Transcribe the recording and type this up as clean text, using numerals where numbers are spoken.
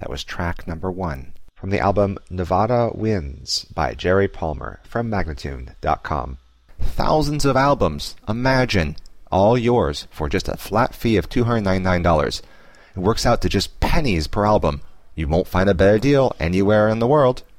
That was track number 1 from the album Nevada Winds by Jerry Palmer from Magnatune.com. Thousands of albums, imagine, all yours for just a flat fee of $299. It works out to just pennies per album. You won't find a better deal anywhere in the world.